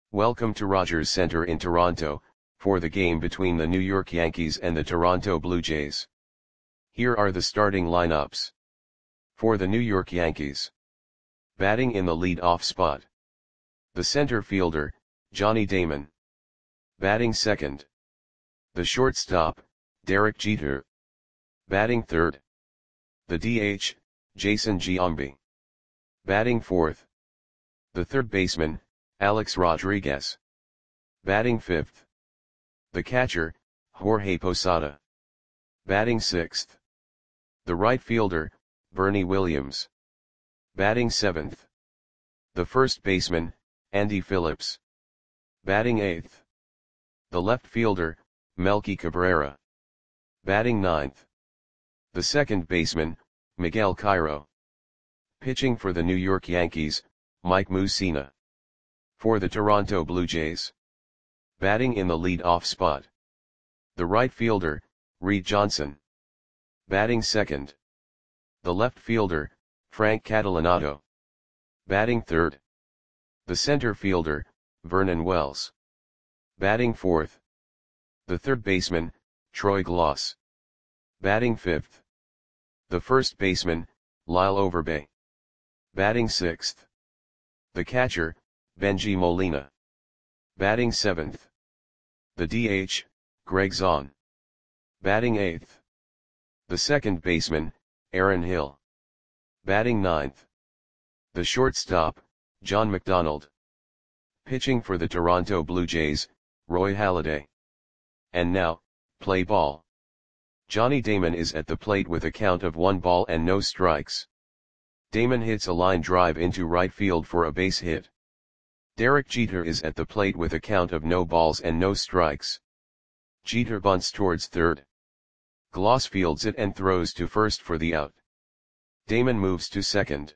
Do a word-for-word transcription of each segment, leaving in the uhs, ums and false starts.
Welcome to Rogers Centre in Toronto, for the game between the New York Yankees and the Toronto Blue Jays. Here are the starting lineups. For the New York Yankees. Batting in the lead-off spot. The center fielder, Johnny Damon. Batting second. The shortstop, Derek Jeter. Batting third. The D H, Jason Giambi. Batting fourth. The third baseman, Alex Rodriguez. Batting fifth. The catcher, Jorge Posada. Batting sixth. The right fielder, Bernie Williams. Batting seventh. The first baseman, Andy Phillips. Batting eighth. The left fielder, Melky Cabrera. Batting ninth. The second baseman, Miguel Cairo. Pitching for the New York Yankees, Mike Mussina. For the Toronto Blue Jays. Batting in the lead-off spot. The right fielder, Reed Johnson. Batting second. The left fielder, Frank Catalanotto. Batting third. The center fielder, Vernon Wells. Batting fourth. The third baseman, Troy Glaus. Batting fifth. The first baseman, Lyle Overbay. Batting sixth. The catcher, Bengie Molina. Batting seventh. The D H, Greg Zahn. Batting eighth. The second baseman, Aaron Hill. Batting ninth. The shortstop, John McDonald. Pitching for the Toronto Blue Jays, Roy Halladay. And now, play ball. Johnny Damon is at the plate with a count of one ball and no strikes. Damon hits a line drive into right field for a base hit. Derek Jeter is at the plate with a count of no balls and no strikes. Jeter bunts towards third. Glaus fields it and throws to first for the out. Damon moves to second.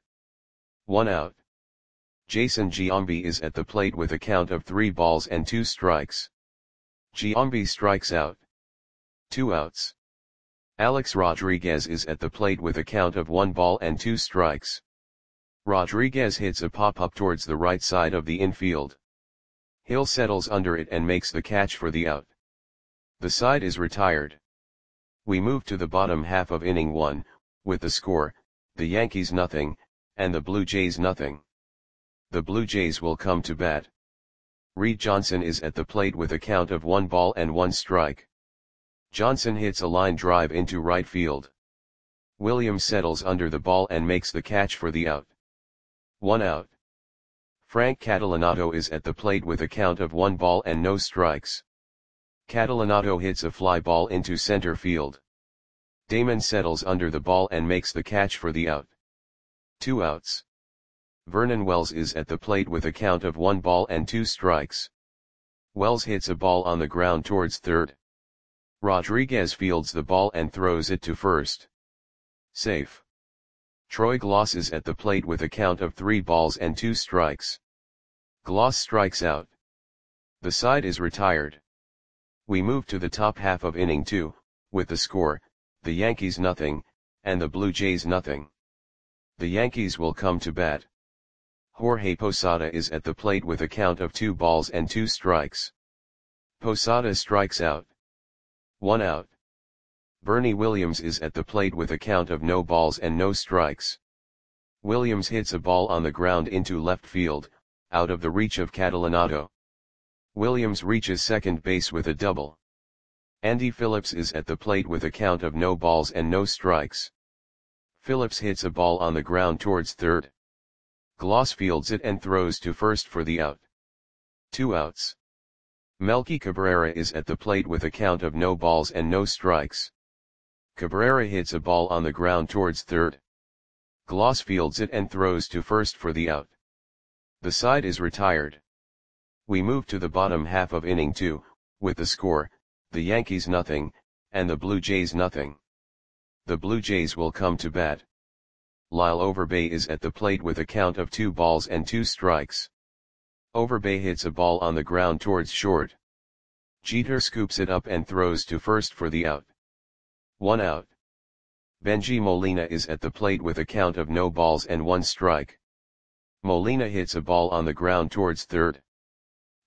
One out. Jason Giambi is at the plate with a count of three balls and two strikes. Giambi strikes out. Two outs. Alex Rodriguez is at the plate with a count of one ball and two strikes. Rodriguez hits a pop-up towards the right side of the infield. Hill settles under it and makes the catch for the out. The side is retired. We move to the bottom half of inning one, with the score, the Yankees nothing, and the Blue Jays nothing. The Blue Jays will come to bat. Reed Johnson is at the plate with a count of one ball and one strike. Johnson hits a line drive into right field. Williams settles under the ball and makes the catch for the out. One out. Frank Catalanotto is at the plate with a count of one ball and no strikes. Catalanotto hits a fly ball into center field. Damon settles under the ball and makes the catch for the out. Two outs. Vernon Wells is at the plate with a count of one ball and two strikes. Wells hits a ball on the ground towards third. Rodriguez fields the ball and throws it to first. Safe. Troy Glaus is at the plate with a count of three balls and two strikes. Glaus strikes out. The side is retired. We move to the top half of inning two, with the score, the Yankees nothing, and the Blue Jays nothing. The Yankees will come to bat. Jorge Posada is at the plate with a count of two balls and two strikes. Posada strikes out. One out. Bernie Williams is at the plate with a count of no balls and no strikes. Williams hits a ball on the ground into left field, out of the reach of Catalanotto. Williams reaches second base with a double. Andy Phillips is at the plate with a count of no balls and no strikes. Phillips hits a ball on the ground towards third. Glaus fields it and throws to first for the out. Two outs. Melky Cabrera is at the plate with a count of no balls and no strikes. Cabrera hits a ball on the ground towards third. Glaus fields it and throws to first for the out. The side is retired. We move to the bottom half of inning two, with the score, the Yankees nothing, and the Blue Jays nothing. The Blue Jays will come to bat. Lyle Overbay is at the plate with a count of two balls and two strikes. Overbay hits a ball on the ground towards short. Jeter scoops it up and throws to first for the out. One out. Bengie Molina is at the plate with a count of no balls and one strike. Molina hits a ball on the ground towards third.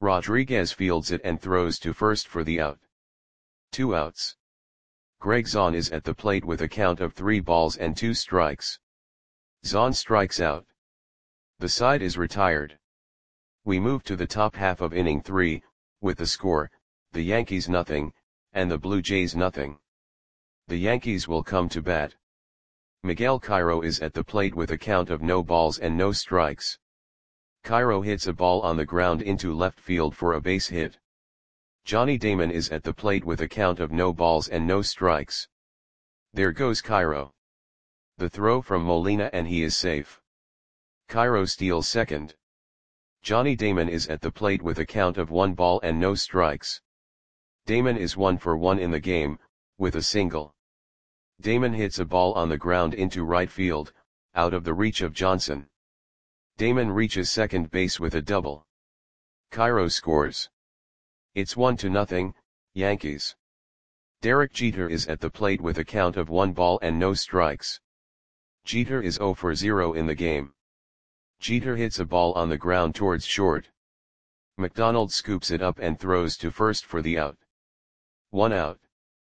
Rodriguez fields it and throws to first for the out. Two outs. Greg Zaun is at the plate with a count of three balls and two strikes. Zaun strikes out. The side is retired. We move to the top half of inning three, with the score, the Yankees nothing, and the Blue Jays nothing. The Yankees will come to bat. Miguel Cairo is at the plate with a count of no balls and no strikes. Cairo hits a ball on the ground into left field for a base hit. Johnny Damon is at the plate with a count of no balls and no strikes. There goes Cairo. The throw from Molina and he is safe. Cairo steals second. Johnny Damon is at the plate with a count of one ball and no strikes. Damon is one for one in the game, with a single. Damon hits a ball on the ground into right field, out of the reach of Johnson. Damon reaches second base with a double. Cairo scores. It's one to nothing, Yankees. Derek Jeter is at the plate with a count of one ball and no strikes. Jeter is zero for zero in the game. Jeter hits a ball on the ground towards short. McDonald scoops it up and throws to first for the out. One out.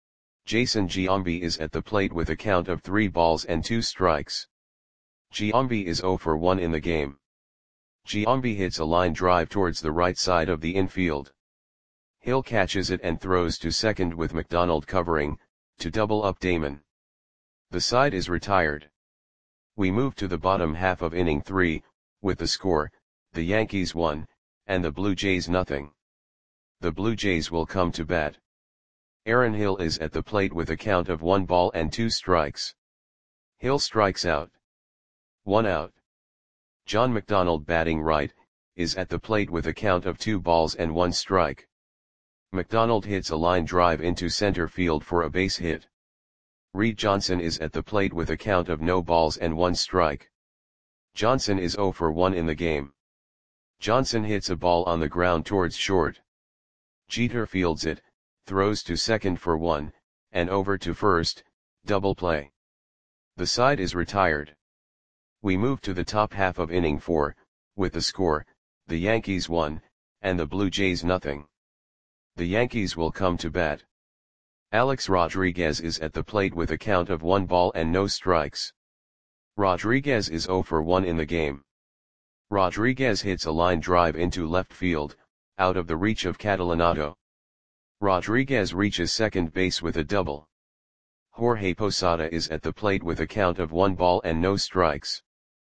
Jason Giambi is at the plate with a count of three balls and two strikes. Giambi is zero for one in the game. Giambi hits a line drive towards the right side of the infield. Hill catches it and throws to second with McDonald covering, to double up Damon. The side is retired. We move to the bottom half of inning three, with the score, the Yankees one, and the Blue Jays nothing. The Blue Jays will come to bat. Aaron Hill is at the plate with a count of one ball and two strikes. Hill strikes out. One out. John McDonald, batting right, is at the plate with a count of two balls and one strike. McDonald hits a line drive into center field for a base hit. Reed Johnson is at the plate with a count of no balls and one strike. Johnson is zero for one in the game. Johnson hits a ball on the ground towards short. Jeter fields it, throws to second for one, and over to first, double play. The side is retired. We move to the top half of inning four, with the score, the Yankees one, and the Blue Jays nothing. The Yankees will come to bat. Alex Rodriguez is at the plate with a count of one ball and no strikes. Rodriguez is zero for one in the game. Rodriguez hits a line drive into left field, out of the reach of Catalinato. Rodriguez reaches second base with a double. Jorge Posada is at the plate with a count of one ball and no strikes.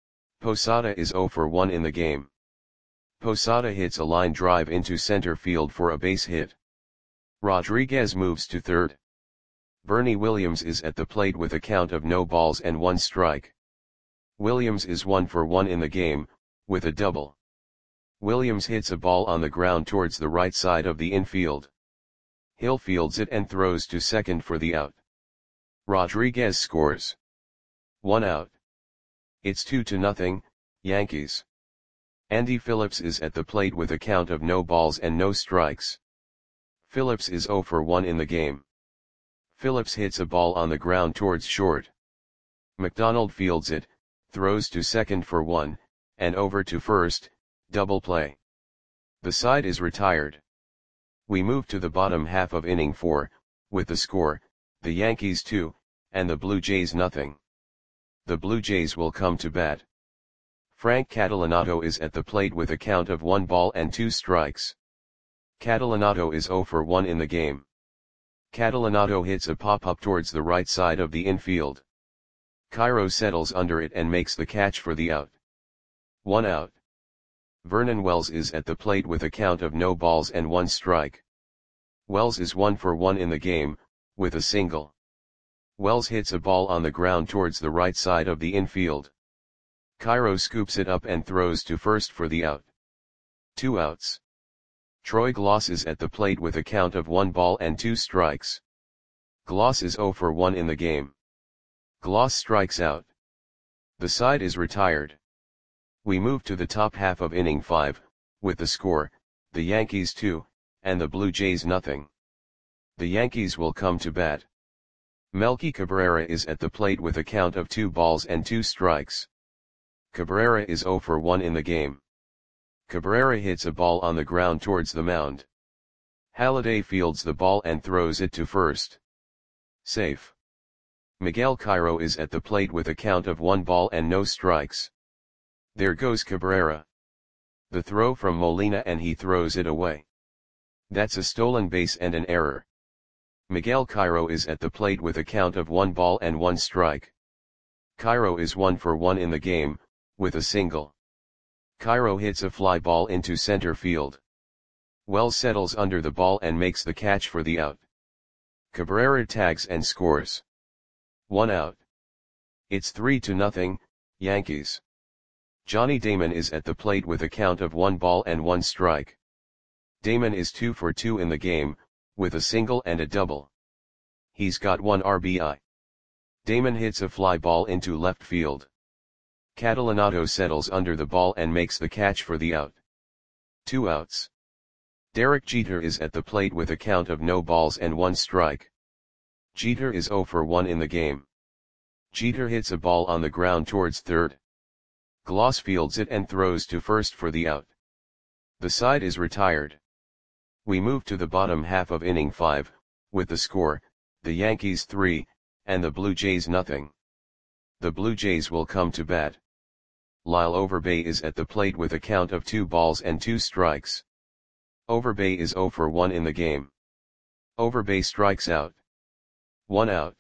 Posada is zero for one in the game. Posada hits a line drive into center field for a base hit. Rodriguez moves to third. Bernie Williams is at the plate with a count of no balls and one strike. Williams is one for one in the game, with a double. Williams hits a ball on the ground towards the right side of the infield. Hill fields it and throws to second for the out. Rodriguez scores. One out. It's two to nothing, Yankees. Andy Phillips is at the plate with a count of no balls and no strikes. Phillips is zero for one in the game. Phillips hits a ball on the ground towards short. McDonald fields it, throws to second for one, and over to first, double play. The side is retired. We move to the bottom half of inning four, with the score, the Yankees two, and the Blue Jays nothing. The Blue Jays will come to bat. Frank Catalinato is at the plate with a count of one ball and two strikes. Catalinato is zero for one in the game. Catalinato hits a pop-up towards the right side of the infield. Cairo settles under it and makes the catch for the out. One out. Vernon Wells is at the plate with a count of no balls and one strike. Wells is one for one in the game, with a single. Wells hits a ball on the ground towards the right side of the infield. Cairo scoops it up and throws to first for the out. Two outs. Troy Gloss is at the plate with a count of one ball and two strikes. Gloss is zero for one in the game. Gloss strikes out. The side is retired. We move to the top half of inning five, with the score, the Yankees two, and the Blue Jays nothing. The Yankees will come to bat. Melky Cabrera is at the plate with a count of two balls and two strikes. Cabrera is zero for one in the game. Cabrera hits a ball on the ground towards the mound. Halladay fields the ball and throws it to first. Safe. Miguel Cairo is at the plate with a count of one ball and no strikes. There goes Cabrera. The throw from Molina and he throws it away. That's a stolen base and an error. Miguel Cairo is at the plate with a count of one ball and one strike. Cairo is one for one in the game, with a single. Cairo hits a fly ball into center field. Wells settles under the ball and makes the catch for the out. Cabrera tags and scores. One out. It's three to nothing, Yankees. Johnny Damon is at the plate with a count of one ball and one strike. Damon is two for two in the game, with a single and a double. He's got one R B I. Damon hits a fly ball into left field. Catalanotto settles under the ball and makes the catch for the out. Two outs. Derek Jeter is at the plate with a count of no balls and one strike. Jeter is zero for one in the game. Jeter hits a ball on the ground towards third. Gloss fields it and throws to first for the out. The side is retired. We move to the bottom half of inning five, with the score, the Yankees three, and the Blue Jays nothing. The Blue Jays will come to bat. Lyle Overbay is at the plate with a count of two balls and two strikes. Overbay is zero for one in the game. Overbay strikes out. One out.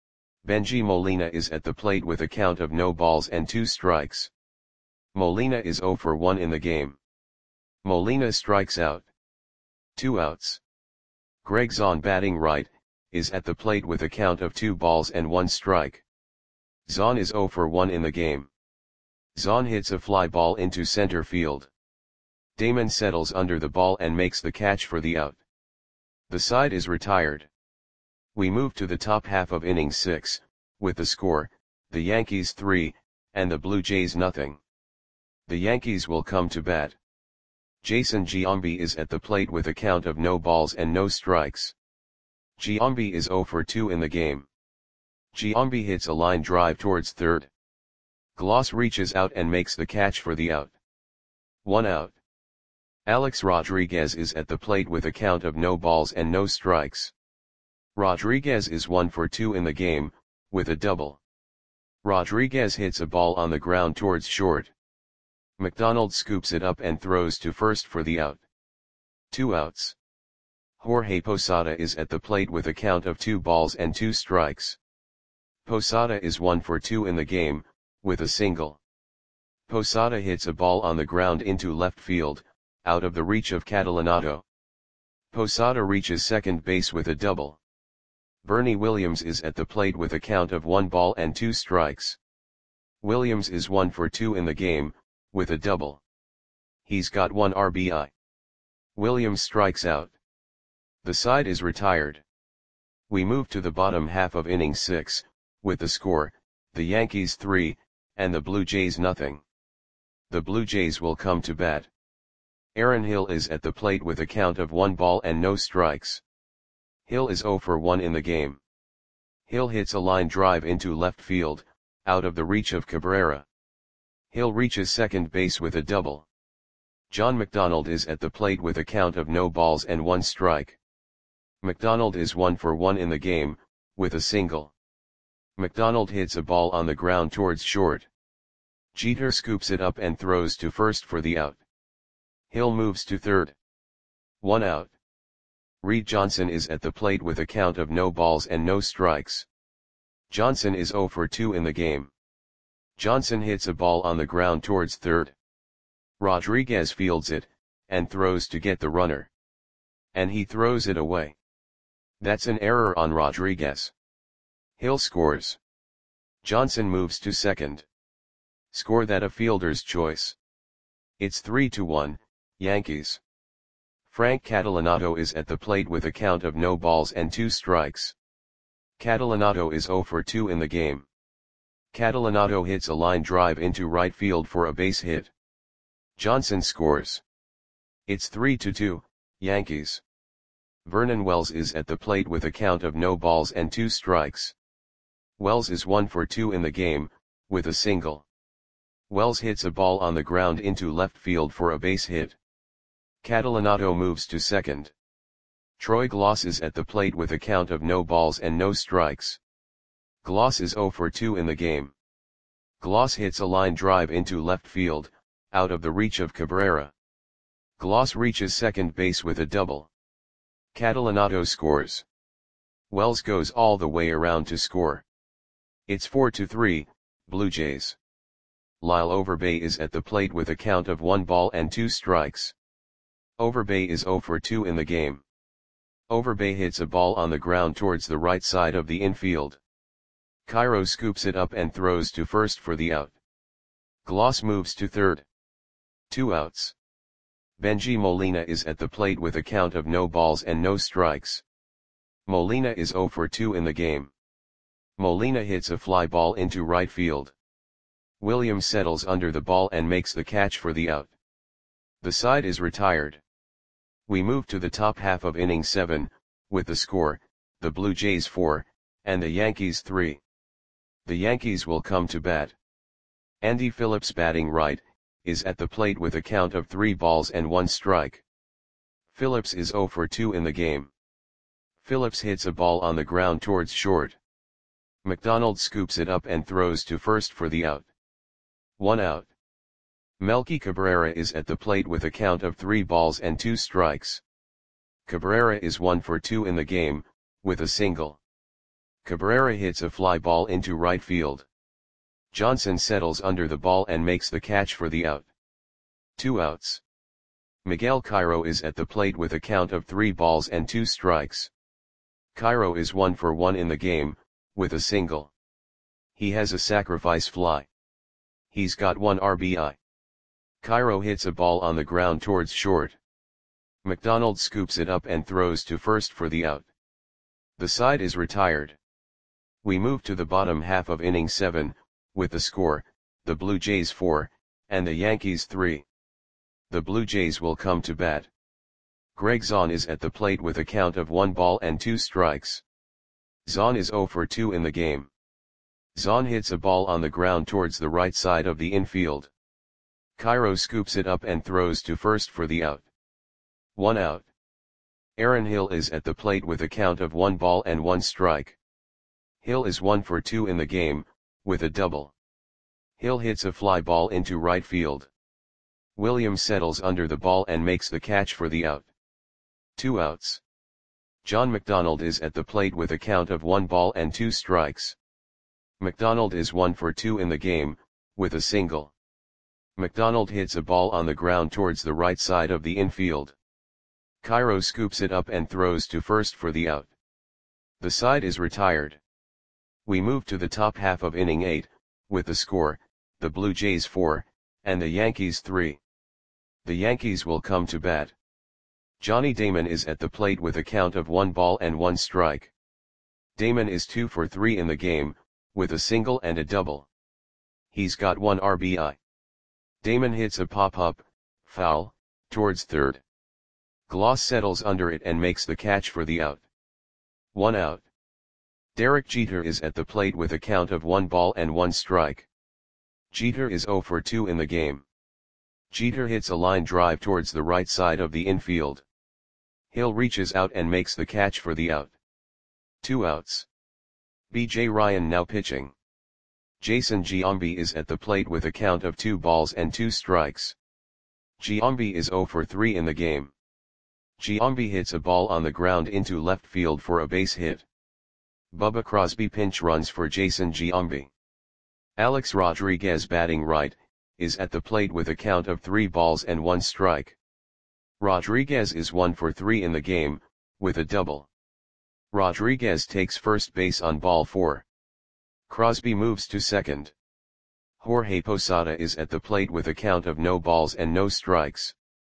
Benji Molina is at the plate with a count of no balls and two strikes. Molina is zero for one in the game. Molina strikes out. Two outs. Greg Zahn, batting right, is at the plate with a count of two balls and one strike. Zahn is zero for one in the game. Zahn hits a fly ball into center field. Damon settles under the ball and makes the catch for the out. The side is retired. We move to the top half of inning six, with the score, the Yankees three, and the Blue Jays nothing. The Yankees will come to bat. Jason Giambi is at the plate with a count of no balls and no strikes. Giambi is zero for two in the game. Giambi hits a line drive towards third. Gloss reaches out and makes the catch for the out. One out. Alex Rodriguez is at the plate with a count of no balls and no strikes. Rodriguez is one for two in the game, with a double. Rodriguez hits a ball on the ground towards short. McDonald scoops it up and throws to first for the out. Two outs. Jorge Posada is at the plate with a count of two balls and two strikes. Posada is one for two in the game, with a single. Posada hits a ball on the ground into left field, out of the reach of Catalanotto. Posada reaches second base with a double. Bernie Williams is at the plate with a count of one ball and two strikes. Williams is one for two in the game, with a double. He's got one R B I. Williams strikes out. The side is retired. We move to the bottom half of inning six, with the score, the Yankees three, and the Blue Jays nothing. The Blue Jays will come to bat. Aaron Hill is at the plate with a count of one ball and no strikes. Hill is zero for one in the game. Hill hits a line drive into left field, out of the reach of Cabrera. Hill reaches second base with a double. John McDonald is at the plate with a count of no balls and one strike. McDonald is one for one in the game, with a single. McDonald hits a ball on the ground towards short. Jeter scoops it up and throws to first for the out. Hill moves to third. One out. Reed Johnson is at the plate with a count of no balls and no strikes. Johnson is zero for two in the game. Johnson hits a ball on the ground towards third. Rodriguez fields it, and throws to get the runner. And he throws it away. That's an error on Rodriguez. Hill scores. Johnson moves to second. Score that a fielder's choice. It's three to one, Yankees. Frank Catalanotto is at the plate with a count of no balls and two strikes. Catalanotto is zero for two in the game. Catalanotto hits a line drive into right field for a base hit. Johnson scores. It's three to two, Yankees. Vernon Wells is at the plate with a count of no balls and two strikes. Wells is one for two in the game, with a single. Wells hits a ball on the ground into left field for a base hit. Catalanato moves to second. Troy Gloss is at the plate with a count of no balls and no strikes. Gloss is zero for two in the game. Gloss hits a line drive into left field, out of the reach of Cabrera. Gloss reaches second base with a double. Catalanato scores. Wells goes all the way around to score. It's four to three, Blue Jays. Lyle Overbay is at the plate with a count of one ball and two strikes. Overbay is zero for two in the game. Overbay hits a ball on the ground towards the right side of the infield. Cairo scoops it up and throws to first for the out. Gloss moves to third. Two outs. Benji Molina is at the plate with a count of no balls and no strikes. Molina is zero for two in the game. Molina hits a fly ball into right field. Williams settles under the ball and makes the catch for the out. The side is retired. We move to the top half of inning seven, with the score, the Blue Jays four, and the Yankees three. The Yankees will come to bat. Andy Phillips, batting right, is at the plate with a count of three balls and one strike. Phillips is zero for two in the game. Phillips hits a ball on the ground towards short. McDonald scoops it up and throws to first for the out. One out. Melky Cabrera is at the plate with a count of three balls and two strikes. Cabrera is one for two in the game, with a single. Cabrera hits a fly ball into right field. Johnson settles under the ball and makes the catch for the out. Two outs. Miguel Cairo is at the plate with a count of three balls and two strikes. Cairo is one for one in the game, with a single. He has a sacrifice fly. He's got one R B I. Cairo hits a ball on the ground towards short. McDonald scoops it up and throws to first for the out. The side is retired. We move to the bottom half of inning seven, with the score, the Blue Jays four, and the Yankees three. The Blue Jays will come to bat. Greg Zahn is at the plate with a count of one ball and two strikes. Zahn is zero for two in the game. Zahn hits a ball on the ground towards the right side of the infield. Cairo scoops it up and throws to first for the out. One out. Aaron Hill is at the plate with a count of one ball and one strike. Hill is one for two in the game, with a double. Hill hits a fly ball into right field. Williams settles under the ball and makes the catch for the out. Two outs. John McDonald is at the plate with a count of one ball and two strikes. McDonald is one for two in the game, with a single. McDonald hits a ball on the ground towards the right side of the infield. Cairo scoops it up and throws to first for the out. The side is retired. We move to the top half of inning eight, with the score, the Blue Jays four, and the Yankees three. The Yankees will come to bat. Johnny Damon is at the plate with a count of one ball and one strike. Damon is two for three in the game, with a single and a double. He's got one R B I. Damon hits a pop-up, foul, towards third. Gloss settles under it and makes the catch for the out. One out. Derek Jeter is at the plate with a count of one ball and one strike. Jeter is zero for two in the game. Jeter hits a line drive towards the right side of the infield. Hill reaches out and makes the catch for the out. Two outs. B J Ryan now pitching. Jason Giambi is at the plate with a count of two balls and two strikes. Giambi is zero for three in the game. Giambi hits a ball on the ground into left field for a base hit. Bubba Crosby pinch runs for Jason Giambi. Alex Rodriguez, batting right, is at the plate with a count of three balls and one strike. Rodriguez is one for three in the game, with a double. Rodriguez takes first base on ball four. Crosby moves to second. Jorge Posada is at the plate with a count of no balls and no strikes.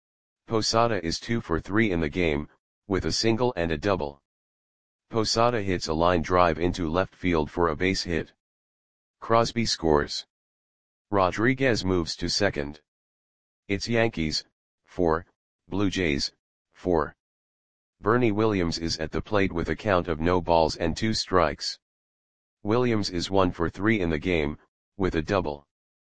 Posada is two for three in the game, with a single and a double. Posada hits a line drive into left field for a base hit. Crosby scores. Rodriguez moves to second. It's Yankees, four, Blue Jays, four. Bernie Williams is at the plate with a count of no balls and two strikes. Williams is one for three in the game, with a double.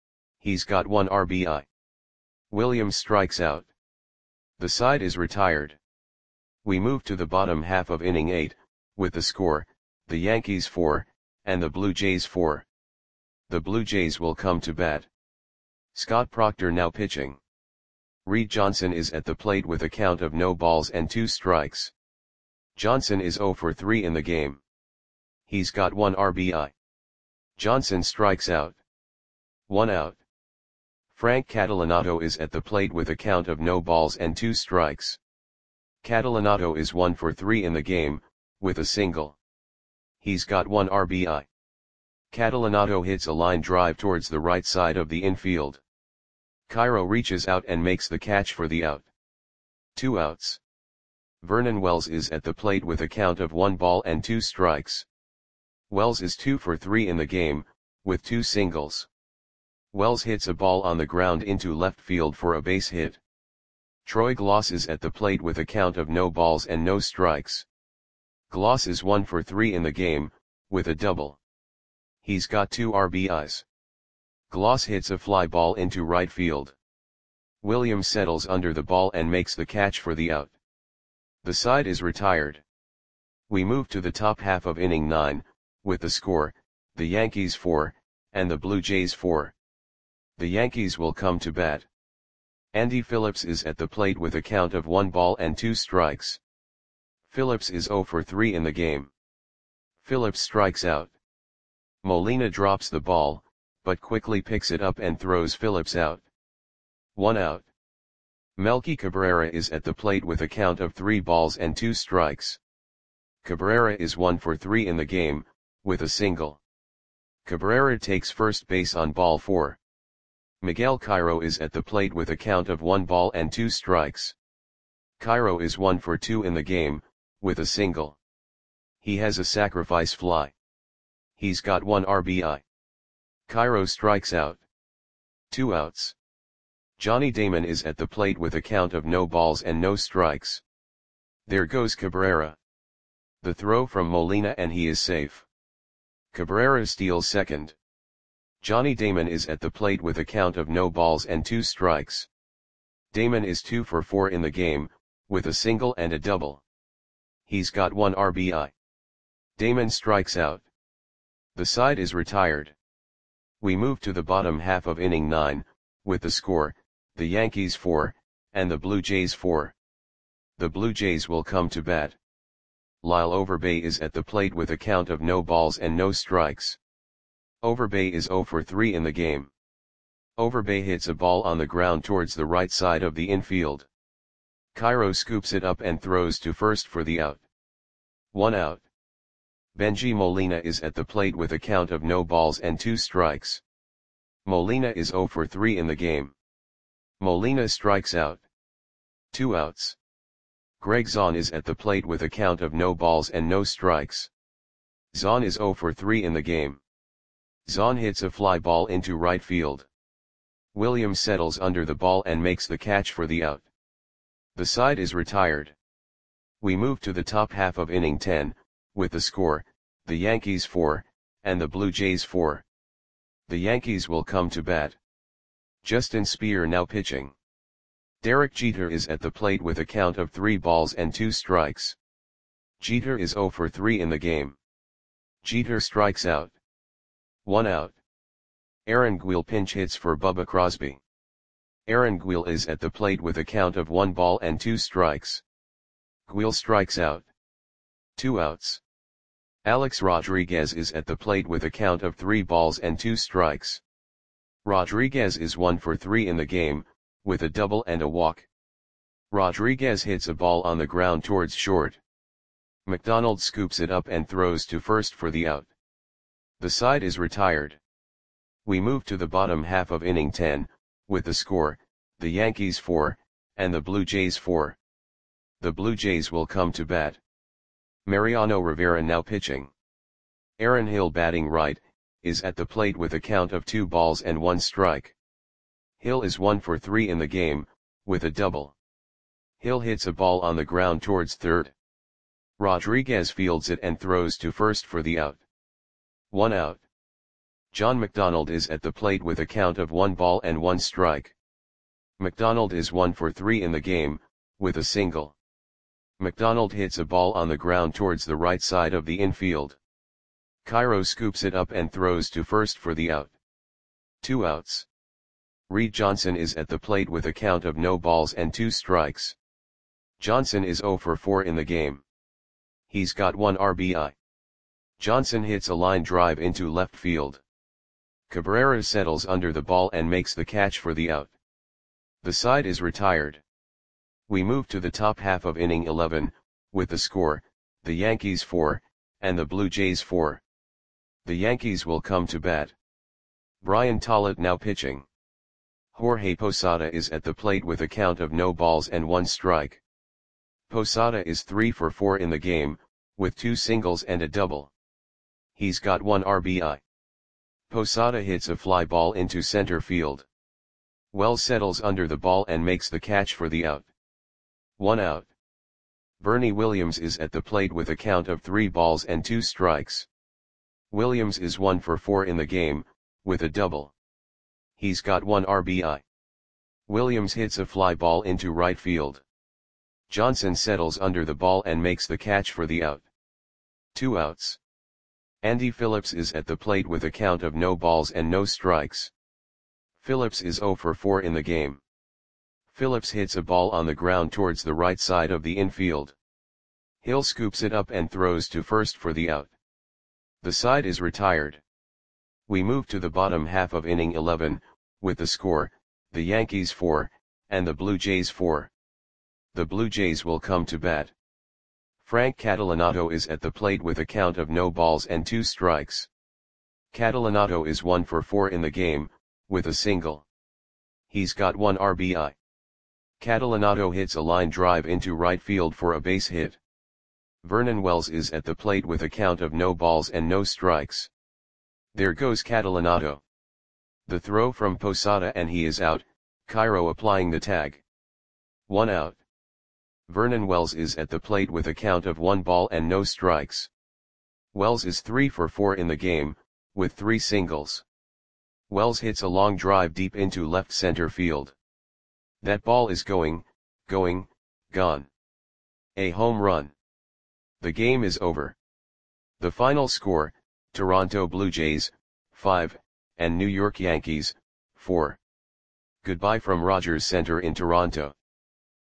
He's got one R B I. Williams strikes out. The side is retired. We move to the bottom half of inning eight, with the score, the Yankees four, and the Blue Jays four. The Blue Jays will come to bat. Scott Proctor now pitching. Reed Johnson is at the plate with a count of no balls and two strikes. Johnson is oh for three in the game. He's got one R B I. Johnson strikes out. One out. Frank Catalanato is at the plate with a count of no balls and two strikes. Catalanato is one for three in the game, with a single. He's got one R B I. Catalanato hits a line drive towards the right side of the infield. Cairo reaches out and makes the catch for the out. Two outs. Vernon Wells is at the plate with a count of one ball and two strikes. Wells is two for three in the game, with two singles. Wells hits a ball on the ground into left field for a base hit. Troy Gloss is at the plate with a count of no balls and no strikes. Gloss is one for three in the game, with a double. He's got two R B Is. Gloss hits a fly ball into right field. Williams settles under the ball and makes the catch for the out. The side is retired. We move to the top half of inning nine, with the score, the Yankees four, and the Blue Jays four. The Yankees will come to bat. Andy Phillips is at the plate with a count of one ball and two strikes. Phillips is oh for three in the game. Phillips strikes out. Molina drops the ball, but quickly picks it up and throws Phillips out. One out. Melky Cabrera is at the plate with a count of three balls and two strikes. Cabrera is one for three in the game, with a single. Cabrera takes first base on ball four. Miguel Cairo is at the plate with a count of one ball and two strikes. Cairo is one for two in the game, with a single. He has a sacrifice fly. He's got one R B I. Cairo strikes out. Two outs. Johnny Damon is at the plate with a count of no balls and no strikes. There goes Cabrera. The throw from Molina and he is safe. Cabrera steals second. Johnny Damon is at the plate with a count of no balls and two strikes. Damon is two for four in the game, with a single and a double. He's got one R B I. Damon strikes out. The side is retired. We move to the bottom half of inning nine, with the score, the Yankees four, and the Blue Jays four. The Blue Jays will come to bat. Lyle Overbay is at the plate with a count of no balls and no strikes. Overbay is oh for three in the game. Overbay hits a ball on the ground towards the right side of the infield. Cairo scoops it up and throws to first for the out. One out. Benji Molina is at the plate with a count of no balls and two strikes. Molina is oh for three in the game. Molina strikes out. Two outs. Greg Zahn is at the plate with a count of no balls and no strikes. Zahn is oh for three in the game. Zahn hits a fly ball into right field. Williams settles under the ball and makes the catch for the out. The side is retired. We move to the top half of inning ten, with the score, the Yankees four, and the Blue Jays four. The Yankees will come to bat. Justin Speer now pitching. Derek Jeter is at the plate with a count of three balls and two strikes. Jeter is oh for three in the game. Jeter strikes out. One out. Aaron Guil pinch hits for Bubba Crosby. Aaron Guil is at the plate with a count of one ball and two strikes. Guil strikes out. Two outs. Alex Rodriguez is at the plate with a count of three balls and two strikes. Rodriguez is one for three in the game, with a double and a walk. Rodriguez hits a ball on the ground towards short. McDonald scoops it up and throws to first for the out. The side is retired. We move to the bottom half of inning ten, with the score, the Yankees four, and the Blue Jays four. The Blue Jays will come to bat. Mariano Rivera now pitching. Aaron Hill batting right, is at the plate with a count of two balls and one strike. Hill is one for three in the game, with a double. Hill hits a ball on the ground towards third. Rodriguez fields it and throws to first for the out. One out. John McDonald is at the plate with a count of one ball and one strike. McDonald is one for three in the game, with a single. McDonald hits a ball on the ground towards the right side of the infield. Cairo scoops it up and throws to first for the out. Two outs. Reed Johnson is at the plate with a count of no balls and two strikes. Johnson is zero for four in the game. He's got one R B I. Johnson hits a line drive into left field. Cabrera settles under the ball and makes the catch for the out. The side is retired. We move to the top half of inning eleven, with the score, the Yankees four, and the Blue Jays four. The Yankees will come to bat. Brian Tollett now pitching. Jorge Posada is at the plate with a count of no balls and one strike. Posada is three for four in the game, with two singles and a double. He's got one R B I. Posada hits a fly ball into center field. Wells settles under the ball and makes the catch for the out. One out. Bernie Williams is at the plate with a count of three balls and two strikes. Williams is one for four in the game, with a double. He's got one R B I. Williams hits a fly ball into right field. Johnson settles under the ball and makes the catch for the out. Two outs. Andy Phillips is at the plate with a count of no balls and no strikes. Phillips is zero for four in the game. Phillips hits a ball on the ground towards the right side of the infield. Hill scoops it up and throws to first for the out. The side is retired. We move to the bottom half of inning eleven, with the score, the Yankees four, and the Blue Jays four. The Blue Jays will come to bat. Frank Catalanotto is at the plate with a count of no balls and two strikes. Catalanotto is one for four in the game, with a single. He's got one R B I. Catalanotto hits a line drive into right field for a base hit. Vernon Wells is at the plate with a count of no balls and no strikes. There goes Catalanotto. The throw from Posada and he is out, Cairo applying the tag. One out. Vernon Wells is at the plate with a count of one ball and no strikes. Wells is three for four in the game, with three singles. Wells hits a long drive deep into left center field. That ball is going, going, gone. A home run. The game is over. The final score, Toronto Blue Jays, five, and New York Yankees, four. Goodbye from Rogers Center in Toronto.